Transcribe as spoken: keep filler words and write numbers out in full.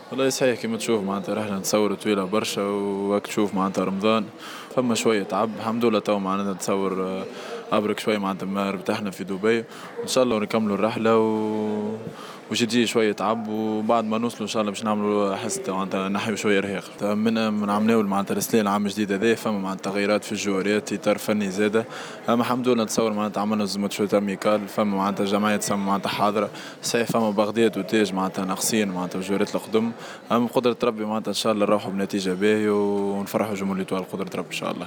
والله صحيح كيما تشوف معناتها رحلة نتصور طويلة برشا وراك تشوف معناتها رمضان فما شوية تعب الحمد لله تو معناتها نتصور آه، أبرك شوية معناتها ما ربحنا في دبي وإن شاء الله نكملوا الرحلة و وش تجي شوية تعب وبعد ما نوصلوا إن شاء الله باش نعملوا حس معناتها نحيو شوية إرهاق من من عملناو معناتها رسلين العام الجديد هذا فما معناتها تغييرات في الجواريات إطار فني زادة أما الحمد لله نتصور معناتها عملنا زمت شوية أميكال فما معناتها جمعية تسمى معناتها حاضرة صحيح فما بغداد وتاج معناتها ناقصين معناتها الجواريات القدم أما بقدرة ربي معناتها إن شاء الله نروحوا بنتيجة باهية ونفرحوا جمهور الإيطوال بقدرة ربي إن شاء الله.